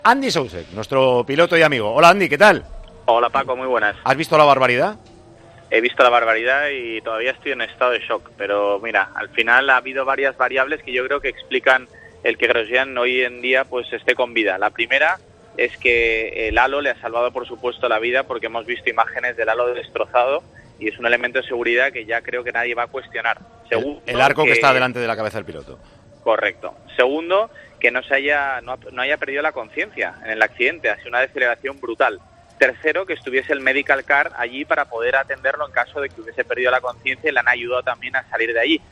Andy Soucek, nuestro piloto y amigo. Hola Andy, ¿qué tal? Hola Paco, muy buenas. ¿Has visto la barbaridad? He visto la barbaridad y todavía estoy en estado de shock, pero mira, al final ha habido varias variables que yo creo que explican el que Grosjean hoy en día pues esté con vida. La primera es que el halo le ha salvado por supuesto la vida, porque hemos visto imágenes del halo destrozado y es un elemento de seguridad que ya creo que nadie va a cuestionar. Segundo, el arco que está delante de la cabeza del piloto. Correcto. Segundo, que no haya perdido la conciencia en el accidente, ha sido una deceleración brutal. Tercero, que estuviese el medical car allí para poder atenderlo en caso de que hubiese perdido la conciencia y le han ayudado también a salir de allí.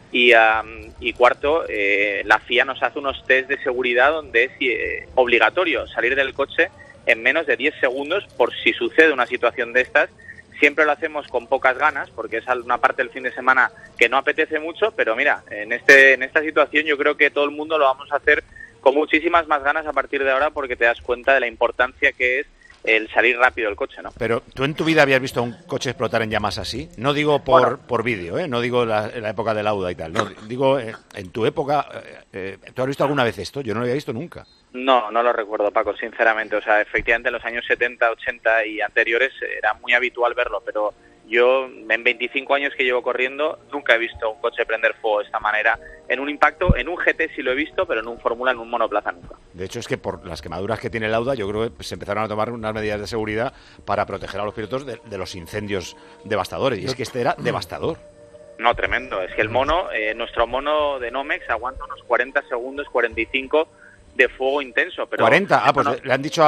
Y cuarto, la FIA nos hace unos test de seguridad donde es obligatorio salir del coche en menos de 10 segundos por si sucede una situación de estas. Siempre lo hacemos con pocas ganas porque es una parte del fin de semana que no apetece mucho, pero mira, en esta situación yo creo que todo el mundo lo vamos a hacer con muchísimas más ganas a partir de ahora, porque te das cuenta de la importancia que es el salir rápido del coche, ¿no? Pero ¿tú en tu vida habías visto un coche explotar en llamas así? No digo por vídeo, no digo en la época del Lauda y tal, no, digo en tu época. ¿Tú has visto alguna vez esto? Yo no lo había visto nunca. No lo recuerdo, Paco, sinceramente. O sea, efectivamente en los años 70, 80 y anteriores era muy habitual verlo, pero yo en 25 años que llevo corriendo nunca he visto un coche prender fuego de esta manera. En un impacto, en un GT sí lo he visto, pero en un Fórmula, en un monoplaza nunca. De hecho, es que por las quemaduras que tiene el Lauda, yo creo que se empezaron a tomar unas medidas de seguridad para proteger a los pilotos de los incendios devastadores. Y es que este era devastador. No, tremendo. Es que el mono, nuestro mono de Nomex aguanta unos 40 segundos, 45 de fuego intenso. Pero 40, pues le han dicho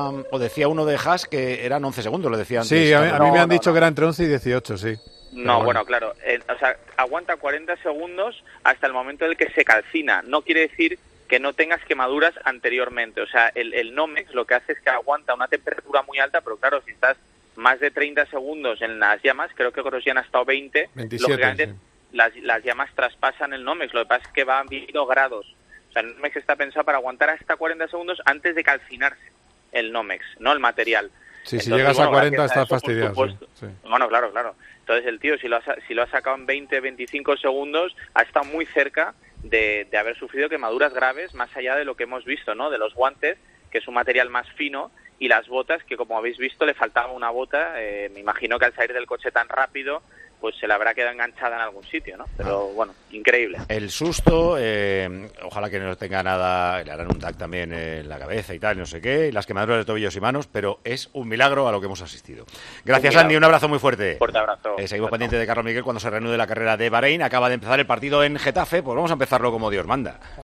o decía uno de Haas que eran 11 segundos, lo decían. Sí, a mí me han dicho que era entre 11 y 18, sí. No, bueno, claro. O sea, aguanta 40 segundos hasta el momento en el que se calcina. No quiere decir que no tengas quemaduras anteriormente. O sea, el Nomex lo que hace es que aguanta una temperatura muy alta, pero claro, si estás más de 30 segundos en las llamas, creo que Grosjean ha estado 27, lógicamente sí. Las llamas traspasan el Nomex. Lo que pasa es que va a 22 grados. O sea, el Nomex está pensado para aguantar hasta 40 segundos antes de calcinarse el Nomex, no el material. Sí, entonces, si llegas a 40 estás fastidiado. Sí. Bueno, claro. Entonces el tío, si lo ha sacado en 20, 25 segundos, ha estado muy cerca de haber sufrido quemaduras graves, más allá de lo que hemos visto, ¿no? De los guantes, que es un material más fino, y las botas, que como habéis visto le faltaba una bota. Me imagino que al salir del coche tan rápido pues se le habrá quedado enganchada en algún sitio, ¿no? Pero bueno, increíble. El susto, ojalá que no tenga nada, le harán un tag también en la cabeza y tal, no sé qué, y las quemaduras de tobillos y manos, pero es un milagro a lo que hemos asistido. Gracias, Andy, un abrazo muy fuerte. Fuerte abrazo. Seguimos pendientes de Carlos Miguel cuando se reanude la carrera de Bahrein. Acaba de empezar el partido en Getafe, pues vamos a empezarlo como Dios manda.